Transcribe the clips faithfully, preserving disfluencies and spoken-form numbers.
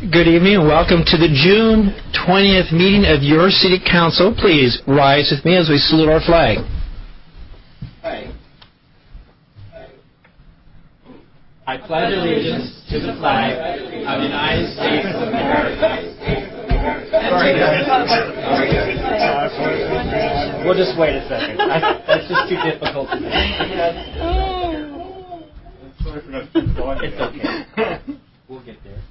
Good evening and welcome to the June twentieth meeting of your City Council. Please rise with me as we salute our flag. I, I pledge allegiance to the flag of the United States of America. Sorry, guys. We'll just wait a second. That's just too difficult to do. Sorry for not going. It's okay. We'll get there.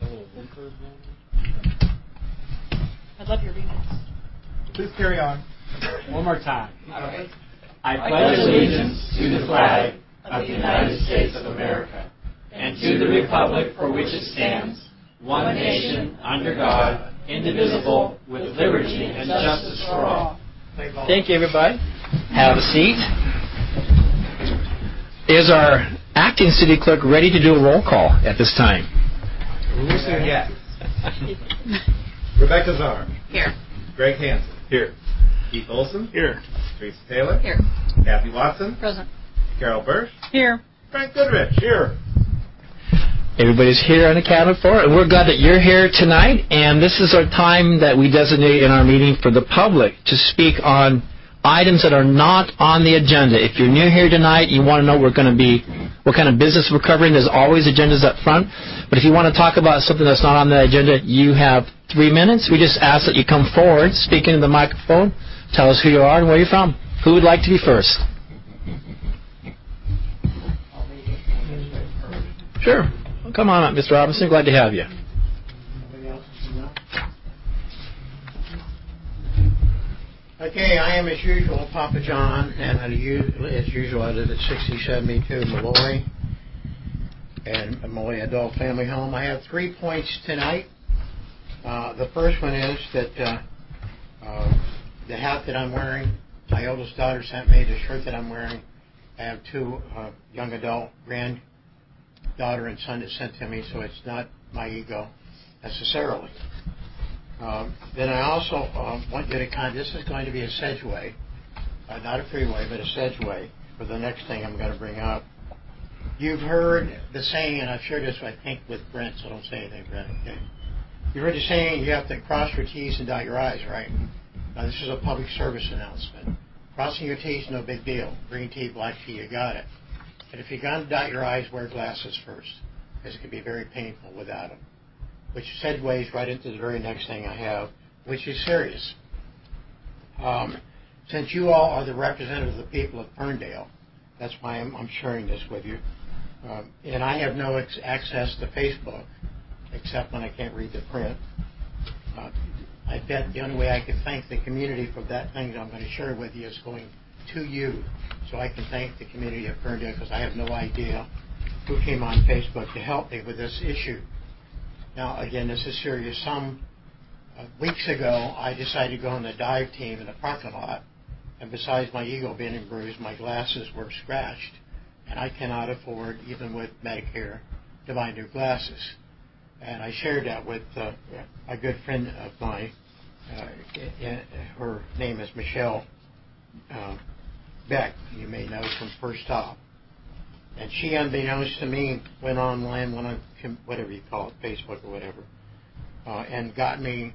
I love your remix. Please carry on. One more time. I pledge allegiance to the flag of the United States of America and to the republic for which it stands, one nation, under God, indivisible, with liberty and justice for all. Thank you, everybody. Have a seat. Is our acting city clerk ready to do a roll call at this time? Yes. Rebecca Zarr. Here. Greg Hansen. Here. Keith Olson. Here. Teresa Taylor. Here. Kathy Watson. Present. Carol Bursch. Here. Frank Goodrich. Here. Everybody's here and accounted for, and we're glad that you're here tonight. And this is our time that we designate in our meeting for the public to speak on items that are not on the agenda. If you're new here tonight, you want to know we're going to be, what kind of business we're covering, there's always agendas up front. But if you want to talk about something that's not on the agenda, you have three minutes. We just ask that you come forward, speak into the microphone, tell us who you are and where you're from. Who would like to be first? Sure. Well, come on up, Mister Robinson. Glad to have you. Okay, I am as usual Papa John, and as usual I live at sixty seventy-two Malloy and Malloy Adult Family Home. I have three points tonight. Uh, the first one is that uh, uh, the hat that I'm wearing, my oldest daughter sent me the shirt that I'm wearing. I have two uh, young adult granddaughter and son that sent to me, so it's not my ego necessarily. Um, then I also uh, want you to kind of, this is going to be a sedgeway, uh, not a freeway, but a sedgeway for the next thing I'm going to bring up. You've heard the saying, and I've shared this, I think, with Brent, so don't say anything, Brent, okay? You've heard the saying, you have to cross your T's and dot your I's, right? Now, this is a public service announcement. Crossing your T's, no big deal. Green tea, black tea, you got it. But if you're going to dot your I's, wear glasses first, because it can be very painful without them. Which segues right into the very next thing I have, which is serious. Um, since you all are the representatives of the people of Ferndale, that's why I'm, I'm sharing this with you. Um, and I have no ex- access to Facebook, except when I can't read the print. Uh, I bet the only way I can thank the community for that thing that I'm going to share with you is going to you, so I can thank the community of Ferndale, because I have no idea who came on Facebook to help me with this issue. Now, again, this is serious. Some uh, weeks ago, I decided to go on the dive team in the parking lot, and besides my ego being bruised, my glasses were scratched, and I cannot afford, even with Medicare, to buy new glasses. And I shared that with uh, a good friend of mine. Uh, her name is Michelle uh, Beck, you may know from First Stop. And she, unbeknownst to me, went online, went on whatever you call it, Facebook or whatever, uh, and got me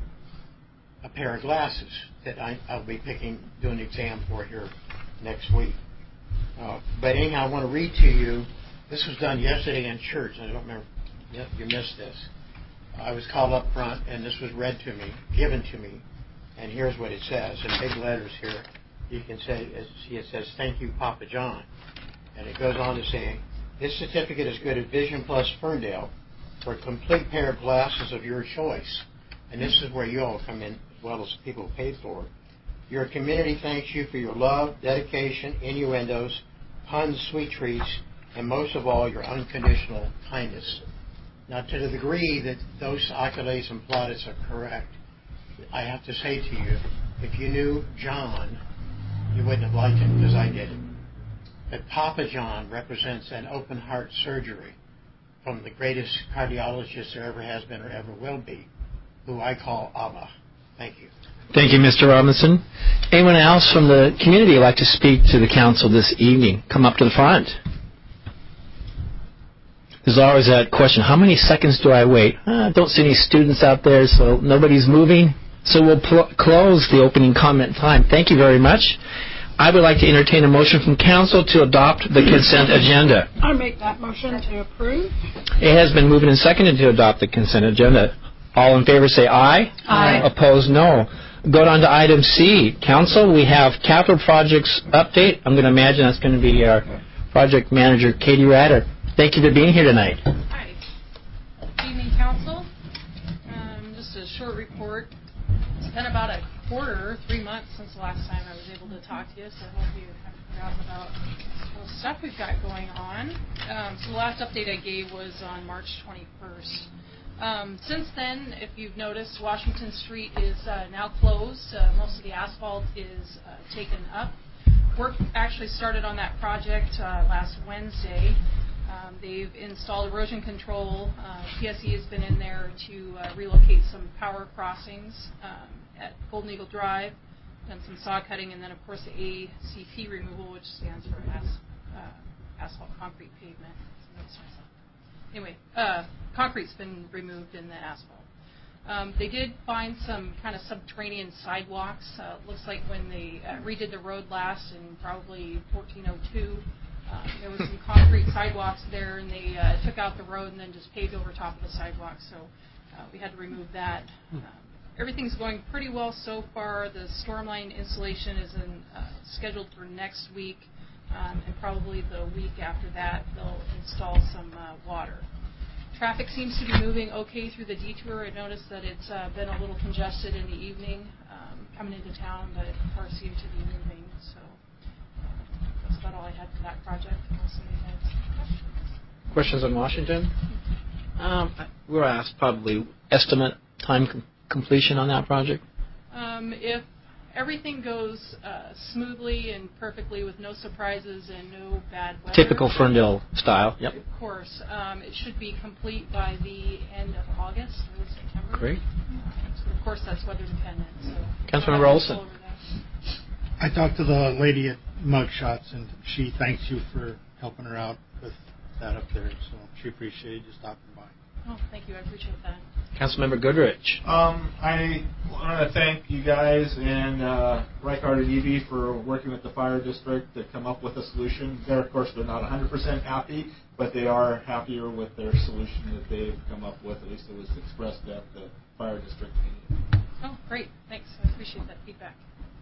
a pair of glasses that I, I'll be picking, doing an exam for here next week. Uh, but anyhow, I want to read to you. This was done yesterday in church, and I don't remember, you missed this. I was called up front, and this was read to me, given to me, and here's what it says in big letters here. You can say, see, it says, "Thank you, Papa John." And it goes on to say, "This certificate is good at Vision Plus Ferndale for a complete pair of glasses of your choice." And this is where you all come in, as well as people who paid for it. "Your community thanks you for your love, dedication, innuendos, puns, sweet treats, and most of all, your unconditional kindness." Now, to the degree that those accolades and plaudits are correct, I have to say to you, if you knew John, you wouldn't have liked him, because I didn't. But Papa John represents an open heart surgery from the greatest cardiologist there ever has been or ever will be, who I call Abba. Thank you. Thank you, Mister Robinson. Anyone else from the community like to speak to the council this evening? Come up to the front. there's always that question, how many seconds do I wait? Uh, don't see any students out there, so nobody's moving. So we'll pl- close the opening comment time. Thank you very much. I would like to entertain a motion from council to adopt the consent agenda. I make that motion to approve. It has been moved and seconded to adopt the consent agenda. All in favor say aye. Aye. Opposed, no. Go on to item C. Council, we have capital projects update. I'm going to imagine that's going to be our project manager, Katie Ratter. Thank you for being here tonight. Hi. Good evening, Council. Um, just a short report. It's been about a quarter, three months since the last time I was able to talk to you, so I hope you haven't forgotten about all the stuff we've got going on. Um, so the last update I gave was on March twenty-first. Um, since then, if you've noticed, Washington Street is uh, now closed. Uh, most of the asphalt is uh, taken up. Work actually started on that project uh, last Wednesday. Um, they've installed erosion control. Uh, P S E has been in there to uh, relocate some power crossings um, at Golden Eagle Drive, done some saw cutting, and then, of course, the A C P removal, which stands for as, uh, asphalt concrete pavement. Anyway, uh, concrete's been removed in the asphalt. Um, they did find some kind of subterranean sidewalks. Uh, looks like when they uh, redid the road last in probably fourteen oh two, uh, there were some concrete sidewalks there, and they uh, took out the road and then just paved over top of the sidewalk. So uh, we had to remove that. Um, everything's going pretty well so far. The stormline installation is in, uh, scheduled for next week, um, and probably the week after that they'll install some uh, water. Traffic seems to be moving okay through the detour. I noticed that it's uh, been a little congested in the evening um, coming into town, but cars seem to be moving. So uh, that's about all I had for that project. Unless somebody has questions. Questions on Washington? Um, we were asked probably estimate time com- completion on that project. Um, if everything goes uh, smoothly and perfectly with no surprises and no bad weather. Typical Ferndale style. Yep. Of course. Um, it should be complete by the end of August, early September. Great. So of course, that's weather dependent. So Councilmember Olson. I talked to the lady at Mugshots, and she thanks you for helping her out with that up there. So she appreciated you stopping by. Oh, thank you. I appreciate that. Councilmember Goodrich. Um, I want to thank you guys and uh, Reichard and Evie for working with the fire district to come up with a solution. They're, of course, they're not one hundred percent happy, but they are happier with their solution that they've come up with. At least it was expressed at the fire district meeting. Oh, great. Thanks. I appreciate that feedback.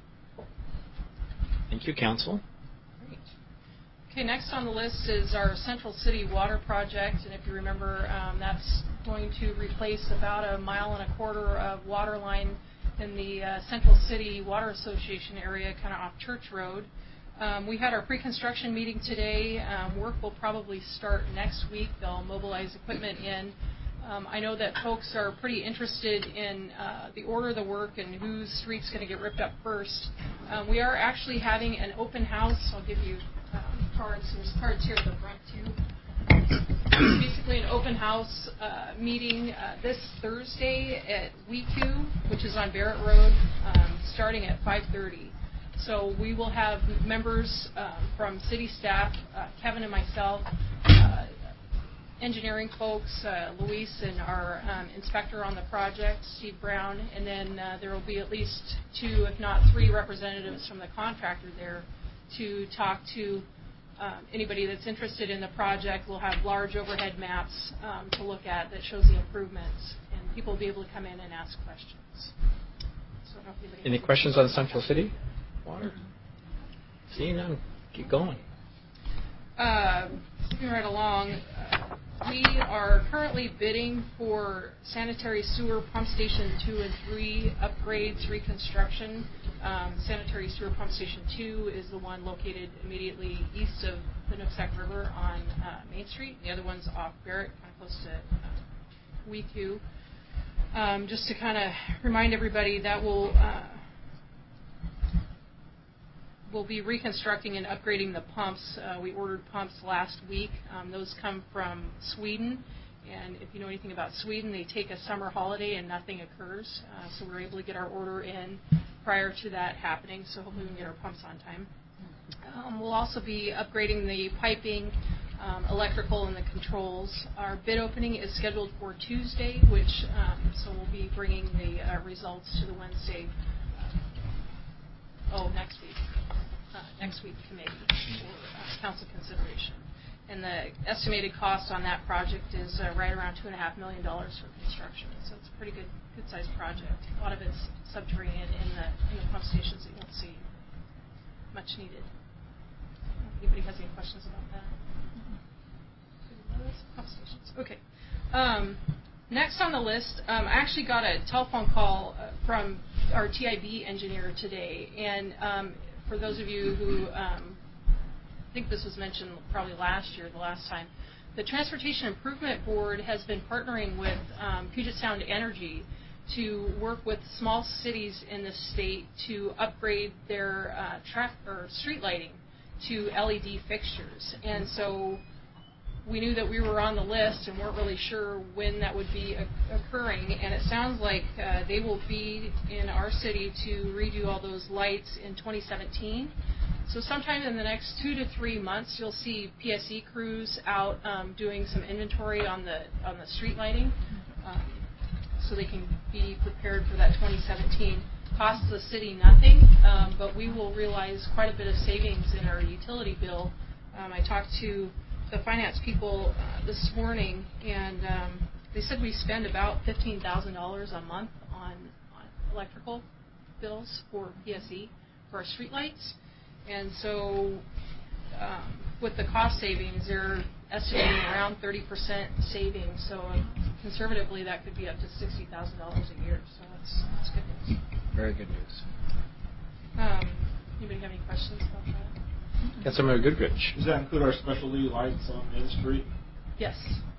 Thank you, Council. Great. Okay, next on the list is our Central City Water Project, and if you remember, um, that's going to replace about a mile and a quarter of water line in the uh, Central City Water Association area, kind of off Church Road. Um, we had our pre-construction meeting today. Um, work will probably start next week. They'll mobilize equipment in. Um, I know that folks are pretty interested in uh, the order of the work and whose street's going to get ripped up first. Um, we are actually having an open house. I'll give you um, cards. There's cards here at the front, too. It's basically an open house uh, meeting uh, this Thursday at W E C U, which is on Barrett Road, um, starting at five thirty. So we will have members uh, from city staff, uh, Kevin and myself, uh, engineering folks, uh, Luis and our um, inspector on the project, Steve Brown, and then uh, there will be at least two, if not three, representatives from the contractor there to talk to um, anybody that's interested in the project. We'll have large overhead maps um, to look at that shows the improvements, and people will be able to come in and ask questions. So I don't know if anybody Any questions on Central City Water? Seeing none, keep going. Uh, moving right along, uh, we are currently bidding for sanitary sewer pump station two and three upgrades, reconstruction. Um, sanitary sewer pump station two is the one located immediately east of the Nooksack River on uh, Main Street. The other one's off Barrett, kind of close to uh, W E C U. Um, just to kind of remind everybody, that will uh, we'll be reconstructing and upgrading the pumps. Uh, we ordered pumps last week. Um, those come from Sweden. And if you know anything about Sweden, they take a summer holiday and nothing occurs. Uh, so we're able to get our order in prior to that happening. So hopefully we can get our pumps on time. Um, we'll also be upgrading the piping um, electrical and the controls. Our bid opening is scheduled for Tuesday, which um, so we'll be bringing the uh, results to the Wednesday, uh, oh, next week, uh, next week committee for uh, council consideration. And the estimated cost on that project is uh, right around two and a half million dollars for construction. So it's a pretty good, good-sized project. A lot of it's subterranean in the in the pump stations that you won't see. Much needed. Anybody has any questions about that? Pump stations. Okay. Um, next on the list, um, I actually got a telephone call uh, from our T I B engineer today, and um, for those of you who um, I think this was mentioned probably last year, the last time, the Transportation Improvement Board has been partnering with um, Puget Sound Energy to work with small cities in the state to upgrade their uh, traffic or street lighting to L E D fixtures. And so we knew that we were on the list and weren't really sure when that would be occurring. And it sounds like uh, they will be in our city to redo all those lights in twenty seventeen. So sometime in the next two to three months, you'll see P S E crews out um, doing some inventory on the on the street lighting, um, so they can be prepared for that twenty seventeen. Costs the city nothing, um, but we will realize quite a bit of savings in our utility bill. Um, I talked to the finance people uh, this morning, and um, they said we spend about fifteen thousand dollars a month on, on electrical bills for P S E for our street lights. And so um, with the cost savings, they're estimating around thirty percent savings. So uh, conservatively, that could be up to sixty thousand dollars a year. So that's, that's good news. Very good news. Um, anybody have any questions about that? Councilmember Goodrich. Does that include our specialty lights on Main Street? Yes.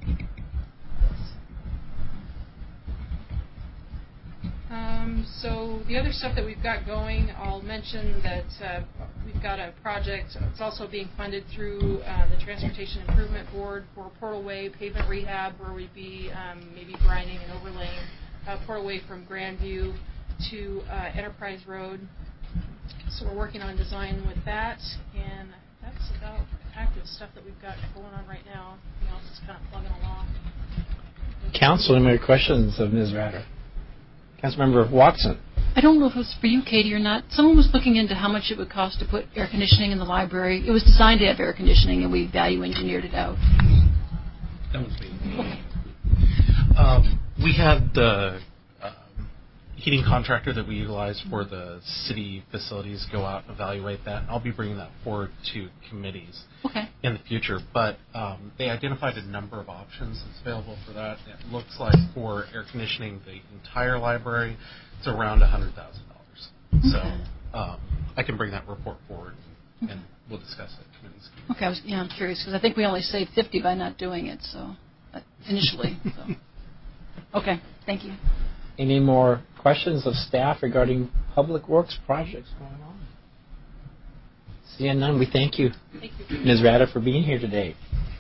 Um, so the other stuff that we've got going, I'll mention that uh, we've got a project. It's also being funded through uh, the Transportation Improvement Board for Portal Way pavement rehab, where we'd be um, maybe grinding and overlaying uh, Portal Way from Grandview to uh, Enterprise Road. So we're working on design with that, and that's about active stuff that we've got going on right now. Everything else is kind of plugging along. Council, any more questions of Miz Ratter? Councilmember Watson. I don't know if it was for you, Katie, or not. Someone was looking into how much it would cost to put air conditioning in the library. It was designed to have air conditioning, and we value engineered it out. That was me. Okay. Um, we had the um, heating contractor that we utilize for the city facilities go out and evaluate that. I'll be bringing that forward to committees okay. in the future. But um, they identified a number of options that's available for that. It looks like for air conditioning the entire library, it's around one hundred thousand dollars. Okay. So um, I can bring that report forward, and okay. we'll discuss it. Committees. Okay, I was, yeah, I'm curious, because I think we only saved fifty by not doing it, so uh, initially. So. Okay, thank you. Any more questions of staff regarding public works projects going on? Seeing none, we thank you, thank you. Miz Ratter, for being here today.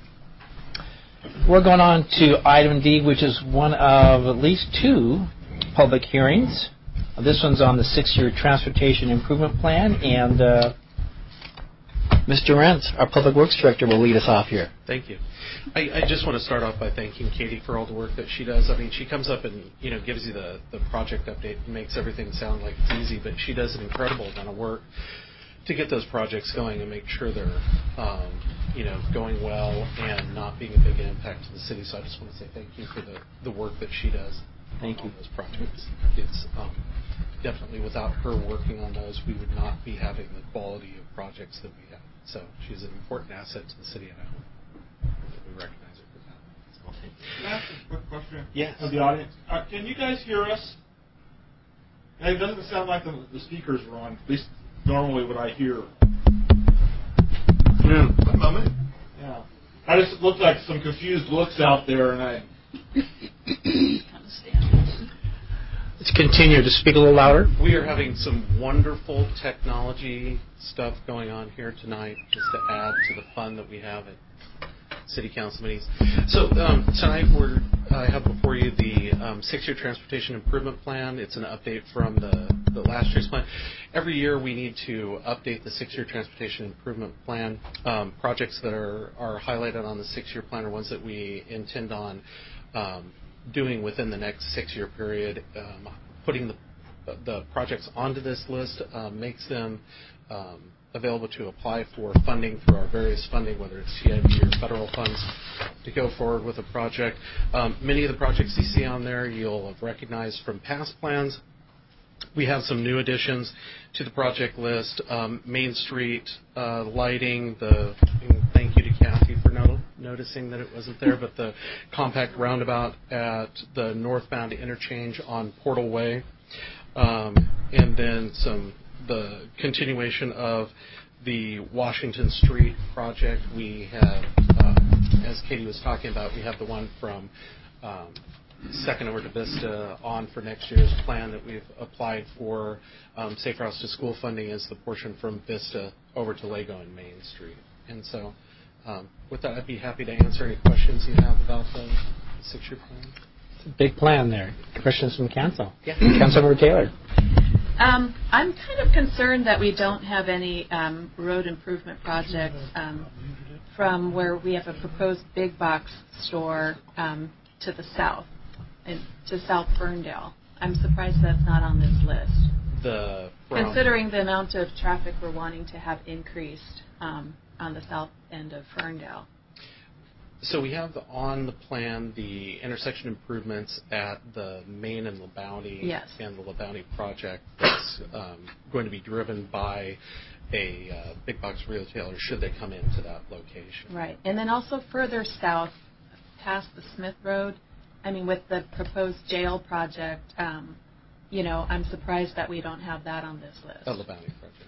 We're going on to item D, which is one of at least two public hearings. This one's on the six-year Transportation Improvement Plan, and uh, Mister Rentz, our Public Works Director, will lead us off here. Thank you. I, I just want to start off by thanking Katie for all the work that she does. I mean, she comes up and, you know, gives you the, the project update and makes everything sound like it's easy, but she does an incredible amount of work to get those projects going and make sure they're, um, you know, going well and not being a big impact to the city. So I just want to say thank you for the, the work that she does. Thank on you. Those projects. It's um, definitely without her working on those, we would not be having the quality of projects that we have. So she's an important asset to the city, and I hope that we recognize her for that. So, can I ask a quick question yes. of the audience? Uh, can you guys hear us? It doesn't sound like the, the speakers are on. At least normally what I hear. Yeah. One moment. Yeah. I just looked like some confused looks out there, and I. Let's continue to speak a little louder. We are having some wonderful technology stuff going on here tonight, just to add to the fun that we have. It. city council meetings. So um, tonight we're I have before you the um, six-year transportation improvement plan. It's an update from the, the last year's plan. Every year we need to update the six-year transportation improvement plan. Um, projects that are, are highlighted on the six-year plan are ones that we intend on um, doing within the next six-year period. Um, putting the, the projects onto this list uh, makes them um, available to apply for funding through our various funding, whether it's C I P or federal funds, to go forward with a project. Um, many of the projects you see on there you'll have recognized from past plans. We have some new additions to the project list. Um, Main Street uh, lighting, the thank you to Kathy for no, noticing that it wasn't there, but the compact roundabout at the northbound interchange on Portal Way, um, and then some the continuation of the Washington Street project. We have, uh, as Katie was talking about, we have the one from um, Second over to Vista on for next year's plan that we've applied for. Um, Safe Routes to School funding is the portion from Vista over to Lego and Main Street. And so um, with that, I'd be happy to answer any questions you have about the, the six-year plan. It's a big plan there. Questions from council? Yeah. Councilmember Taylor. Um, I'm kind of concerned that we don't have any um, road improvement projects um, from where we have a proposed big box store um, to the south, and to South Ferndale. I'm surprised that's not on this list. The Considering the amount of traffic we're wanting to have increased um, on the south end of Ferndale. So we have on the plan the intersection improvements at the Main and LeBounty, yes. and the LeBounty project that's um, going to be driven by a uh, big box retailer should they come into that location. Right. And then also further south past the Smith Road, I mean with the proposed jail project, um, you know, I'm surprised that we don't have that on this list. A LeBounty project.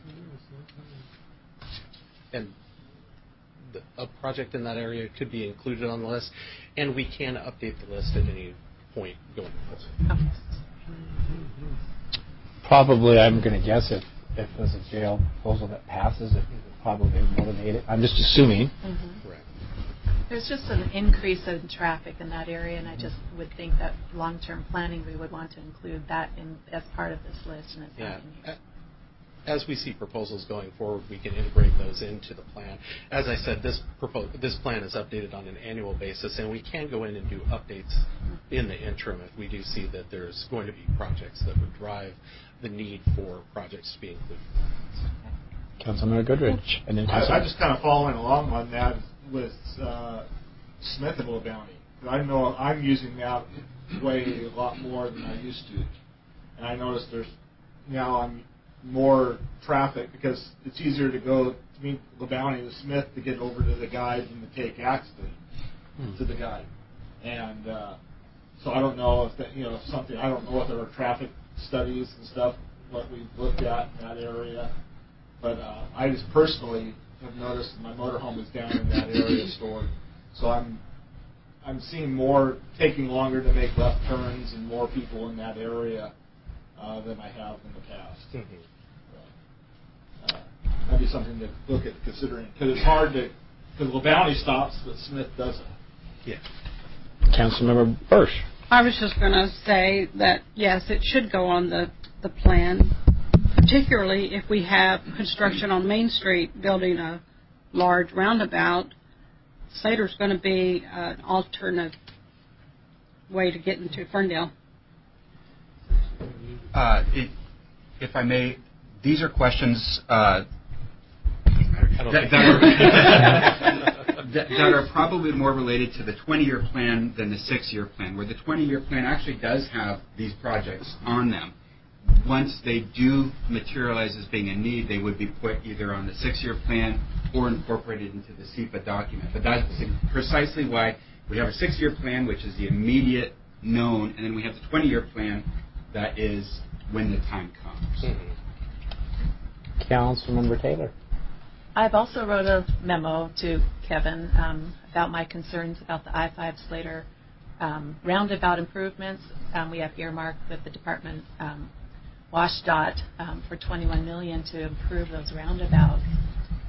And a project in that area could be included on the list, and we can update the list at any point going forward. Okay. Probably, I'm going to guess if, if there's a jail proposal that passes, it would probably motivate it. I'm just assuming. Mm-hmm. Right. There's just an increase in traffic in that area, and I just would think that long-term planning, we would want to include that in as part of this list, and it's yeah. not in here. As we see proposals going forward, we can integrate those into the plan. As I said, this propo- this plan is updated on an annual basis, and we can go in and do updates in the interim if we do see that there's going to be projects that would drive the need for projects to be included. Councilmember Goodrich. And then I, I'm just kind of following along on that with uh, Smith and LeBounty. I know I'm using that way a lot more than I used to. And I notice there's now I'm more traffic because it's easier to go to meet LeBounty to Smith to get over to the guide than to take Axton hmm. to the guide. And uh, so I don't know if that, you know, if something, I don't know if there are traffic studies and stuff, what we've looked at in that area. But uh, I just personally have noticed my motorhome is down in that area stored. So I'm I'm seeing more, taking longer to make left turns and more people in that area uh, than I have in the past. Mm-hmm. Uh, that'd be something to look at considering. Because it's hard to, because LeBounty stops, but Smith doesn't. Yeah. Councilmember Bursch. I was just going to say that, yes, it should go on the, the plan, particularly if we have construction on Main Street building a large roundabout. Slater's going to be an alternate way to get into Ferndale. Uh, it, if I may, these are questions uh, that, that, are, that, that are probably more related to the twenty-year plan than the six-year plan, where the twenty-year plan actually does have these projects on them. Once they do materialize as being a need, they would be put either on the six-year plan or incorporated into the S E P A document. But that's precisely why we have a six-year plan, which is the immediate known, and then we have the twenty-year plan that is when the time comes. Mm-hmm. Councilmember Taylor. I've also wrote a memo to Kevin um, about my concerns about the I five Slater um, roundabout improvements. Um, we have earmarked with the department um, WashDOT um, for twenty-one million dollars to improve those roundabouts.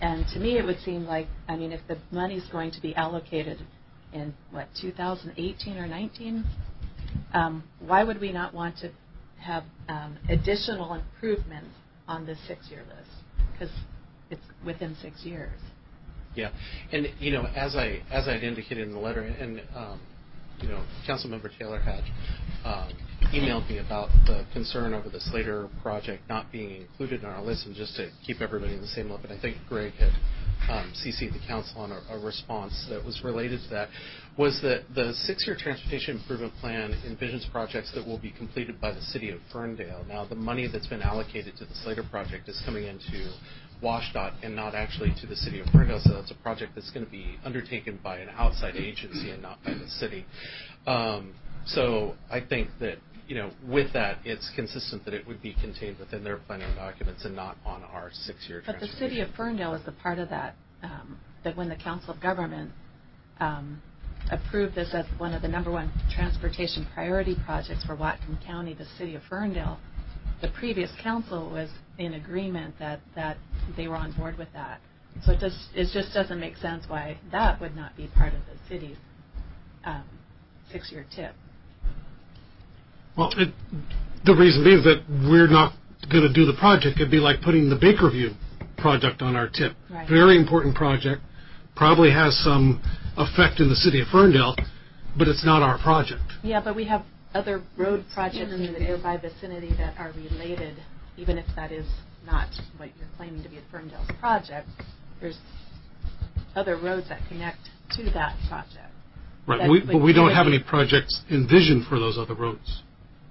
and to me, it would seem like, I mean, if the money's going to be allocated in, what, two thousand eighteen or nineteen, um, why would we not want to have um, additional improvements on this six-year list? Because it's within six years. Yeah, and you know, as I as I'd indicated in the letter, and um, you know, Councilmember Taylor Hatch um, emailed me about the concern over the Slater project not being included in our list, and just to keep everybody in the same level, I think Greg had um, C C'd the council on a, a response that was related to that, was that the six-year transportation improvement plan envisions projects that will be completed by the city of Ferndale. Now, the money that's been allocated to the Slater project is coming into WashDOT and not actually to the city of Ferndale, so that's a project that's going to be undertaken by an outside agency and not by the city. Um, so I think that, you know, with that, it's consistent that it would be contained within their planning documents and not on our six-year But the transportation. city of Ferndale is a part of that, um, that when the Council of Government um, approved this as one of the number one transportation priority projects for Whatcom County, the city of Ferndale, the previous council was in agreement that, that they were on board with that. So it just, it just doesn't make sense why that would not be part of the city's um, six-year tip. Well, it, the reason being is that we're not going to do the project. It'd be like putting the Bakerview project on our tip. Right. Very important project, probably has some effect in the city of Ferndale, but it's not our project. Yeah, but we have other road projects in the nearby vicinity that are related, even if that is not what you're claiming to be a Ferndale's project. There's other roads that connect to that project. Right, that we, but we don't have be, any projects envisioned for those other roads.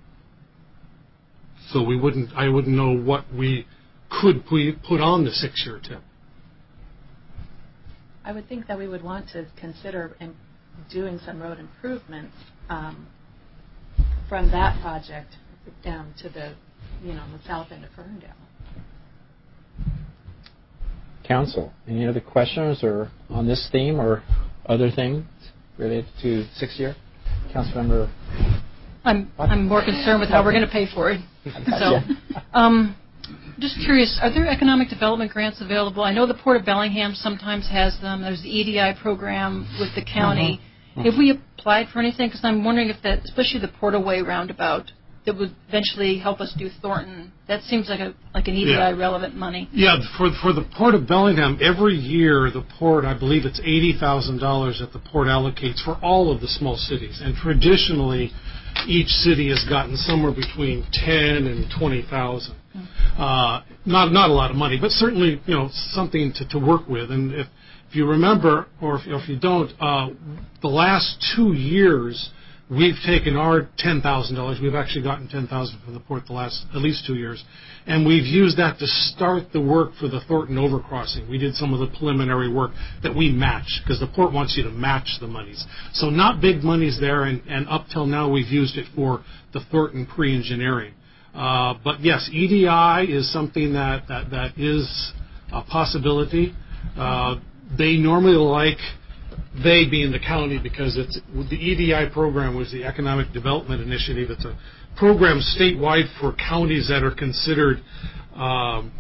So we wouldn't, I wouldn't know what we could put on the six-year tip. I would think that we would want to consider in doing some road improvements um, from that project down to the, you know, the south end of Ferndale. Council, any other questions or on this theme or other things related to six-year? Councilmember. I'm I'm more concerned with how we're going to pay for it. So, um, just curious, are there economic development grants available? I know the Port of Bellingham sometimes has them. There's the E D I program with the county. Uh-huh. Have we applied for anything? Because I'm wondering if that, especially the Portaway roundabout, that would eventually help us do Thornton. That seems like a like an E D I yeah. relevant money. Yeah, for for the Port of Bellingham, every year the port, I believe it's eighty thousand dollars that the port allocates for all of the small cities. And traditionally, each city has gotten somewhere between ten and twenty thousand. Mm-hmm. Uh, not not a lot of money, but certainly, you know, something to, to work with. And if if you remember, or if, if you don't, uh, the last two years, we've taken our ten thousand dollars. We've actually gotten ten thousand dollars from the port the last at least two years. And we've used that to start the work for the Thornton overcrossing. We did some of the preliminary work that we match, because the port wants you to match the monies. So not big monies there, and, and up till now we've used it for the Thornton pre-engineering. Uh, but yes, E D I is something that, that, that is a possibility. Uh, they normally like... They being the county, because it's the E D I program was the Economic Development Initiative. It's a program statewide for counties that are considered um,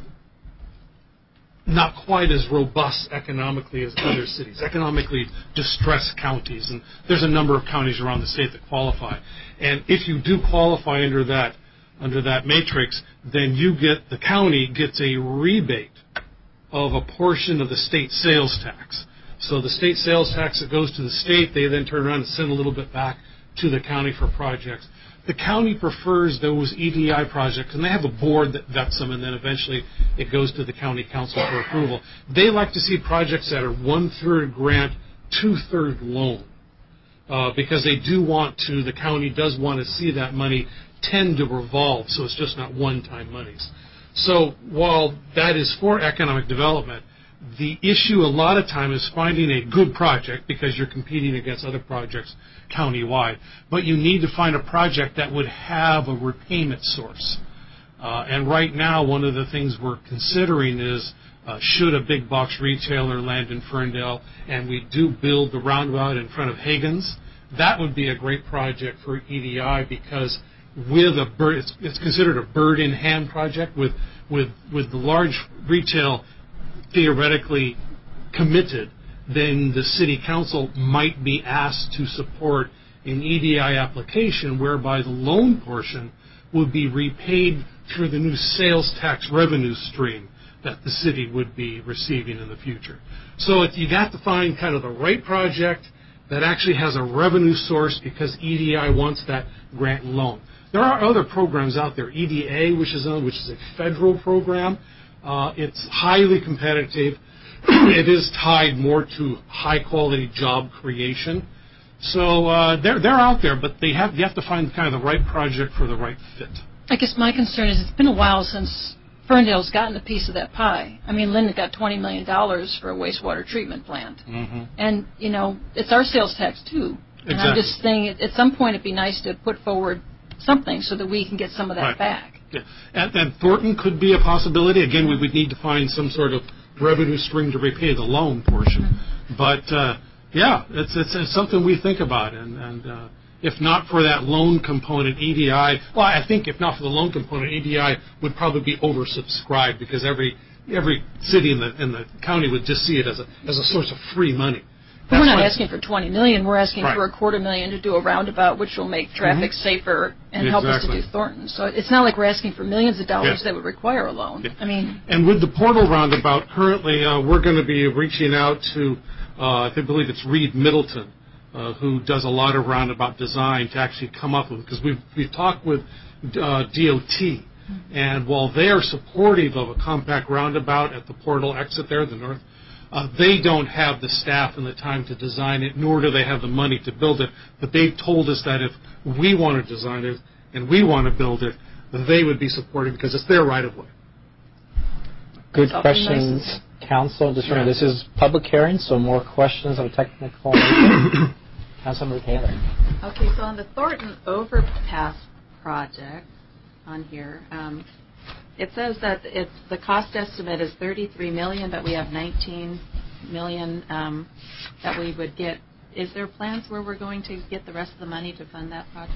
not quite as robust economically as other cities, economically distressed counties. And there's a number of counties around the state that qualify. And if you do qualify under that under that matrix, then you get the county gets a rebate of a portion of the state sales tax. So the state sales tax that goes to the state, they then turn around and send a little bit back to the county for projects. The county prefers those E D I projects, and they have a board that vets them, and then eventually it goes to the county council for approval. They like to see projects that are one-third grant, two-third loan, uh, because they do want to, the county does want to see that money tend to revolve, so it's just not one-time monies. So while that is for economic development, the issue a lot of time is finding a good project, because you're competing against other projects countywide. But you need to find a project that would have a repayment source. Uh, and right now, one of the things we're considering is, uh, should a big box retailer land in Ferndale, and we do build the roundabout in front of Hagen's, that would be a great project for E D I, because with a bird, it's, it's considered a bird in hand project with with with the large retail. theoretically committed, then the city council might be asked to support an E D I application whereby the loan portion would be repaid through the new sales tax revenue stream that the city would be receiving in the future. So it, you have to find kind of the right project that actually has a revenue source because E D I wants that grant and loan. There are other programs out there, E D A, which is, a, which is a federal program. Uh, it's highly competitive. It is tied more to high-quality job creation. So uh, they're they're out there, but they have you have to find kind of the right project for the right fit. I guess my concern is it's been a while since Ferndale's gotten a piece of that pie. I mean, Linden got twenty million dollars for a wastewater treatment plant. Mm-hmm. And, you know, it's our sales tax, too. Exactly. And I'm just saying at some point it'd be nice to put forward something so that we can get some of that right. back. Yeah. And, and Thornton could be a possibility. Again, we would need to find some sort of revenue stream to repay the loan portion. Mm-hmm. But, uh, yeah, it's, it's it's something we think about. And, and uh, if not for that loan component, E D I, well, I think if not for the loan component, E D I would probably be oversubscribed because every every city in the in the county would just see it as a as a source of free money. But we're not asking for twenty million dollars. We're asking right. for a quarter million to do a roundabout, which will make traffic mm-hmm. safer and exactly. help us to do Thornton. So it's not like we're asking for millions of dollars yeah. that would require a loan. Yeah. I mean, and with the Portal roundabout, currently uh, we're going to be reaching out to, uh, I believe it's Reed Middleton, uh, who does a lot of roundabout design to actually come up with, because we've we've talked with uh, D O T, mm-hmm. and while they are supportive of a compact roundabout at the Portal exit there, the north. Uh, they don't have the staff and the time to design it, nor do they have the money to build it. But they've told us that if we want to design it and we want to build it, that they would be supporting because it's their right of way. Good questions, nice. Council. Just remember, this is public hearing, so more questions of a technical nature. Councilmember Taylor. Okay, so on the Thornton Overpass project on here, um, it says that it's the cost estimate is thirty-three million dollars, but we have nineteen million dollars um, that we would get. Is there plans where we're going to get the rest of the money to fund that project?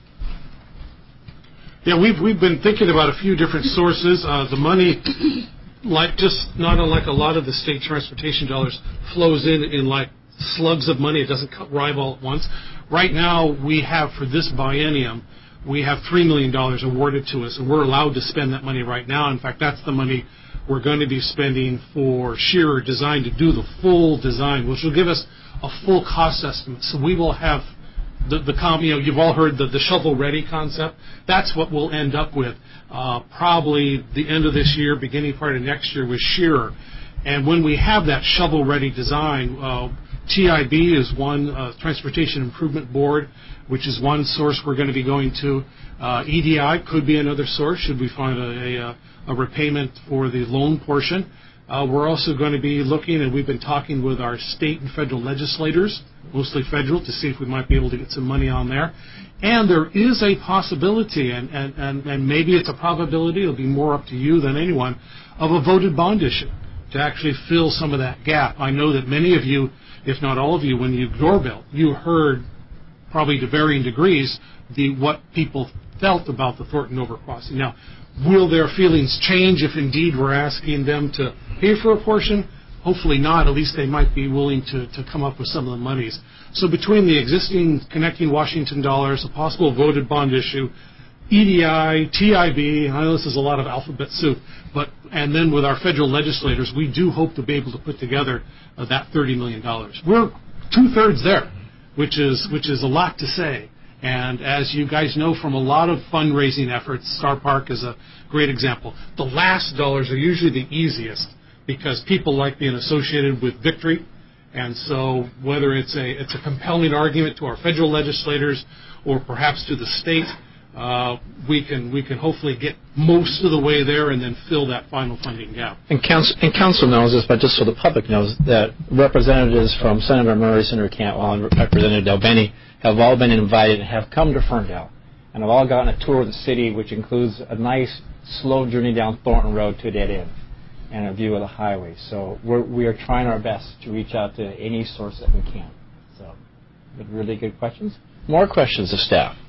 Yeah, we've we've been thinking about a few different sources. Uh, the money, like just not unlike a lot of the state transportation dollars, flows in in like slugs of money. It doesn't arrive all at once. Right now, we have for this biennium. We have three million dollars awarded to us, and we're allowed to spend that money right now. In fact, that's the money we're going to be spending for Shearer Design to do the full design, which will give us a full cost estimate. So we will have the, the com, you know, you've all heard the, the shovel-ready concept. That's what we'll end up with uh, probably the end of this year, beginning part of next year with Shearer. And when we have that shovel-ready design, uh, T I B is one, uh, Transportation Improvement Board, which is one source we're going to be going to. Uh, E D I could be another source should we find a, a, a repayment for the loan portion. Uh, we're also going to be looking, and we've been talking with our state and federal legislators, mostly federal, to see if we might be able to get some money on there. And there is a possibility, and, and, and, and maybe it's a probability, it'll be more up to you than anyone, of a voted bond issue to actually fill some of that gap. I know that many of you, if not all of you, when you doorbell, you heard probably to varying degrees, the what people felt about the Thornton overcrossing. Now, will their feelings change if indeed we're asking them to pay for a portion? Hopefully not. At least they might be willing to, to come up with some of the monies. So between the existing Connecting Washington dollars, a possible voted bond issue, E D I, T I B, I know this is a lot of alphabet soup, but and then with our federal legislators, we do hope to be able to put together uh, that thirty million dollars. We're two-thirds there, which is which is a lot to say. And as you guys know from a lot of fundraising efforts, Star Park is a great example. The last dollars are usually the easiest because people like being associated with victory. And so whether it's a it's a compelling argument to our federal legislators or perhaps to the state, uh, we can we can hopefully get most of the way there and then fill that final funding gap. And council, and council knows this, but just so the public knows, that representatives from Senator Murray, Senator Cantwell, and Representative Del Bene have all been invited and have come to Ferndale and have all gotten a tour of the city, which includes a nice slow journey down Thornton Road to a dead end and a view of the highway. So we're, we are trying our best to reach out to any source that we can. So, but really good questions. More questions of staff.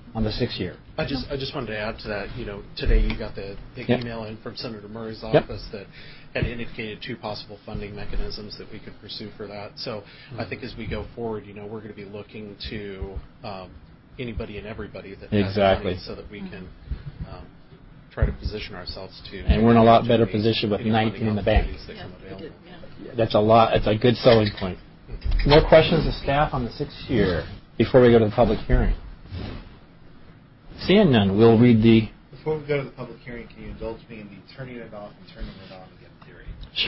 on the six-year. I just I just wanted to add to that. You know, today you got the, the Yep. email in from Senator Murray's Yep. office that had indicated two possible funding mechanisms that we could pursue for that. So I think as we go forward, you know, we're going to be looking to um, anybody and everybody that Exactly. has money so that we can um, try to position ourselves to. And we're in a lot better any- position with any nineteen in the bank. opportunities that come available. That's a lot. That's a good selling point. More questions of staff on the six-year before we go to the public hearing? Seeing none, we'll read the. Before we go to the public hearing, can you indulge me in the turning it off and turning it on again theory?